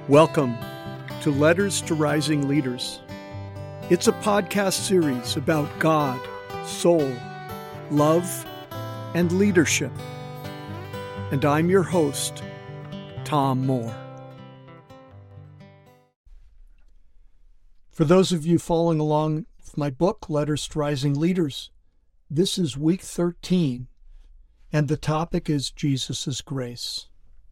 Welcome to Letters to Rising Leaders. It's a podcast series about God, soul, love, and leadership. And I'm your host, Tom Moore. For those of you following along with my book, Letters to Rising Leaders, this is week 13, and the topic is Jesus' grace.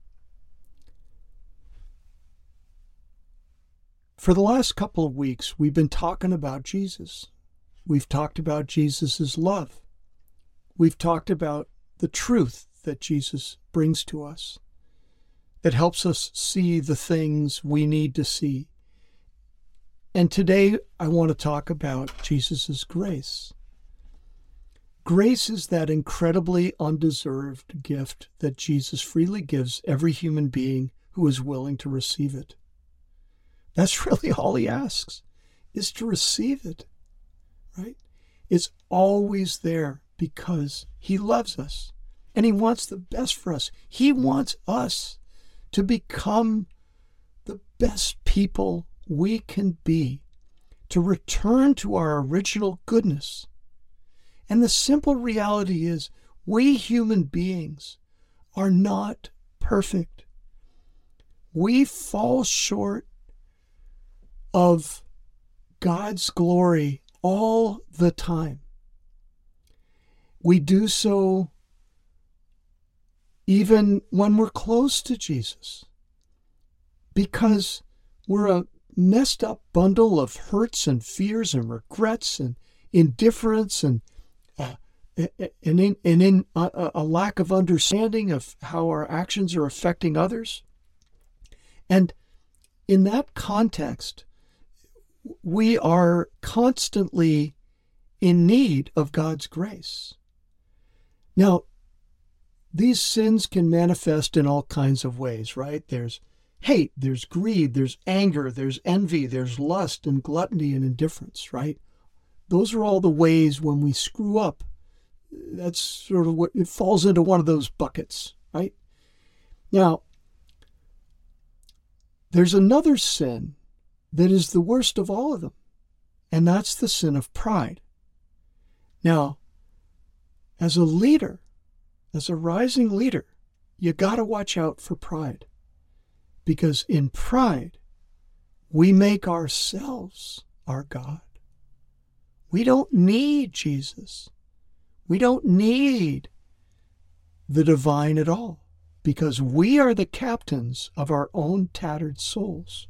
For the last couple of weeks, we've been talking about Jesus. We've talked about Jesus' love. We've talked about the truth that Jesus brings to us that helps us see the things we need to see. And today, I want to talk about Jesus' grace. Grace is that incredibly undeserved gift that Jesus freely gives every human being who is willing to receive it. That's really all he asks, is to receive it, right? It's always there because he loves us and he wants the best for us. He wants us to become the best people we can be, to return to our original goodness. And the simple reality is we human beings are not perfect. We fall short of God's glory all the time. We do so even when we're close to Jesus, because we're a messed up bundle of hurts and fears and regrets and indifference and a lack of understanding of how our actions are affecting others. And in that context, we are constantly in need of God's grace. Now, these sins can manifest in all kinds of ways, right? There's hate, there's greed, there's anger, there's envy, there's lust and gluttony and indifference, right? Those are all the ways when we screw up. That's sort of what it falls into one of those buckets, right? Now, there's another sin that is the worst of all of them, and that's the sin of pride. Now, as a leader, as a rising leader, you got to watch out for pride, because in pride, we make ourselves our God. We don't need Jesus. We don't need the divine at all, because we are the captains of our own tattered souls.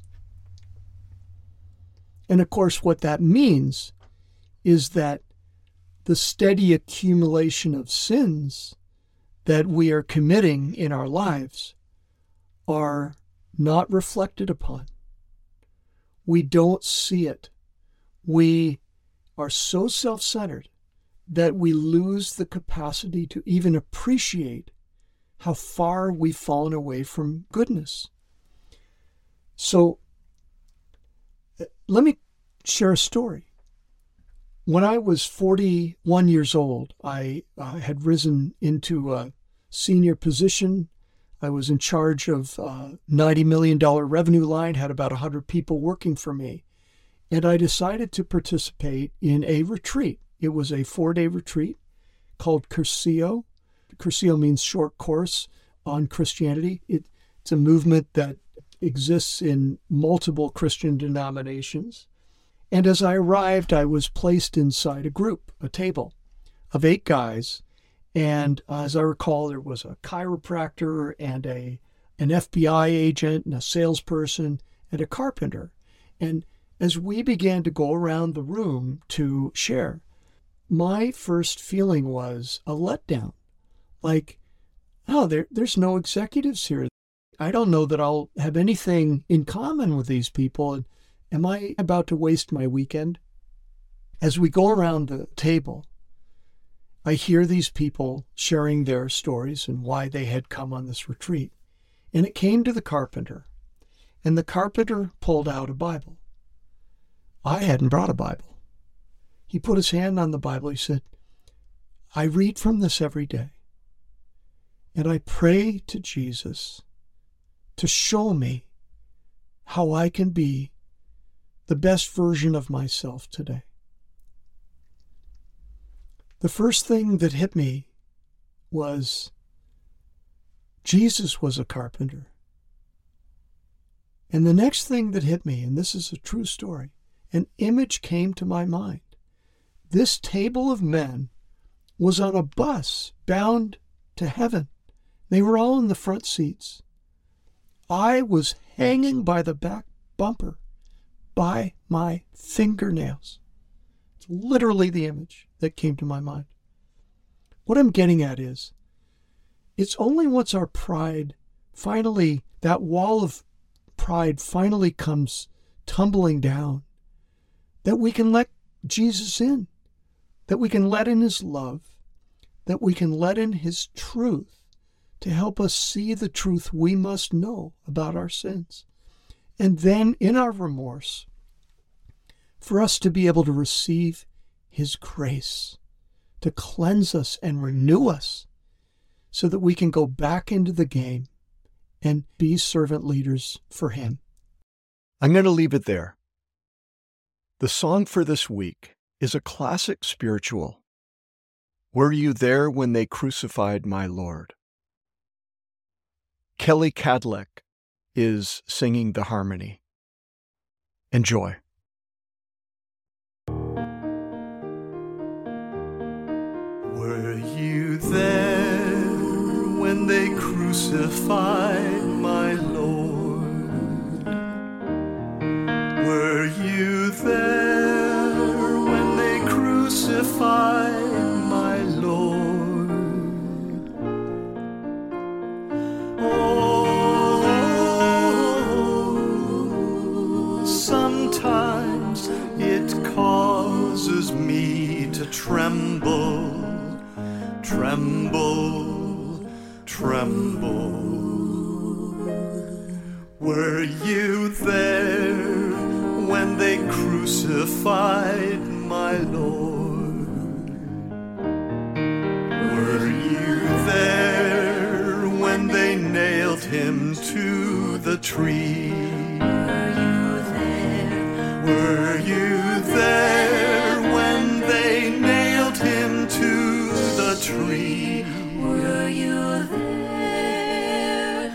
And of course, what that means is that the steady accumulation of sins that we are committing in our lives are not reflected upon. We don't see it. We are so self-centered that we lose the capacity to even appreciate how far we've fallen away from goodness. So, let me share a story. When I was 41 years old, I had risen into a senior position. I was in charge of a $90 million revenue line, had about 100 people working for me. And I decided to participate in a retreat. It was a 4-day retreat called Cursillo. Cursillo means short course on Christianity. It's a movement that exists in multiple Christian denominations. And as I arrived, I was placed inside a table of 8 guys. And as I recall, there was a chiropractor and an FBI agent and a salesperson and a carpenter. And as we began to go around the room to share, my first feeling was a letdown. Like, oh, there's no executives here. I don't know that I'll have anything in common with these people. And am I about to waste my weekend? As we go around the table, I hear these people sharing their stories and why they had come on this retreat. And it came to the carpenter. And the carpenter pulled out a Bible. I hadn't brought a Bible. He put his hand on the Bible. He said, I read from this every day. And I pray to Jesus to show me how I can be the best version of myself today. The first thing that hit me was Jesus was a carpenter. And the next thing that hit me, and this is a true story, an image came to my mind. This table of men was on a bus bound to heaven. They were all in the front seats. I was hanging by the back bumper by my fingernails. It's literally the image that came to my mind. What I'm getting at is, it's only once our pride finally, that wall of pride finally comes tumbling down, that we can let Jesus in, that we can let in his love, that we can let in his truth to help us see the truth we must know about our sins. And then in our remorse, for us to be able to receive his grace, to cleanse us and renew us so that we can go back into the game and be servant leaders for him. I'm going to leave it there. The song for this week is a classic spiritual. Were you there when they crucified my Lord? Kelly Cadleck is singing the harmony. Enjoy. Were you there when they crucified my Lord? Were you there when they crucified my Lord? Oh, sometimes it causes me to tremble. Tremble, tremble. Were you there when they crucified my Lord? Were you there when they nailed him to the tree? Were you there when they nailed him to the tree? Were you there?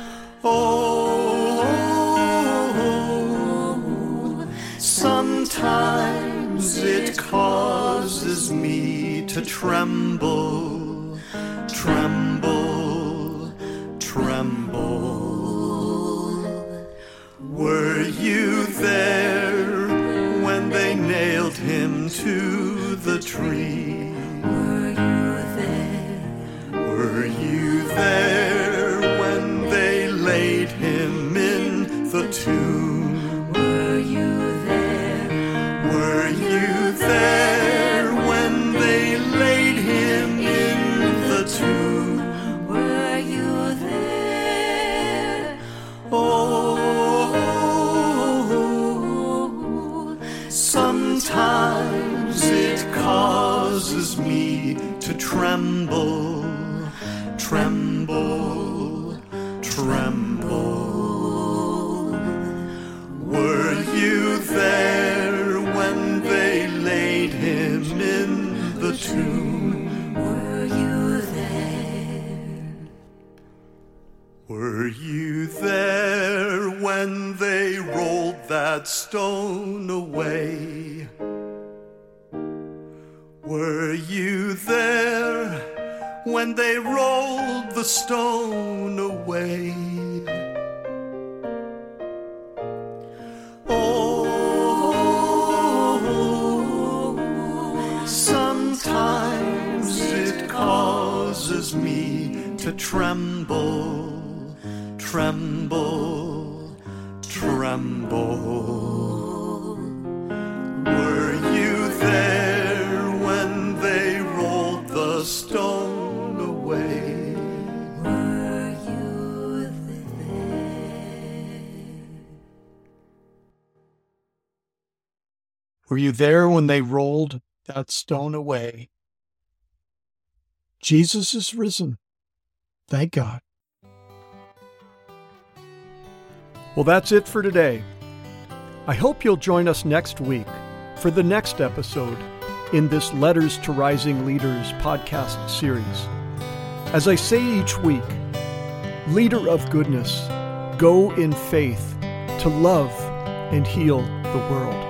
Oh, sometimes it causes me to tremble, tremble, tremble. Were you there when they nailed him to the tree? Were you there when they laid him in the tomb? Were you there? Were you there when they laid him in the tomb? Were you there? Oh, sometimes it causes me to tremble, tremble, tremble. Were you there when they laid him in the tomb? Were you there? Were you there when they rolled that stone away? Were you there when they rolled the stone away? Oh, sometimes it causes me to tremble, tremble, tremble. Were you there when they rolled the stone away? Were you there? Were you there when they rolled that stone away? Jesus is risen. Thank God. Well, that's it for today. I hope you'll join us next week for the next episode in this Letters to Rising Leaders podcast series. As I say each week, leader of goodness, go in faith to love and heal the world.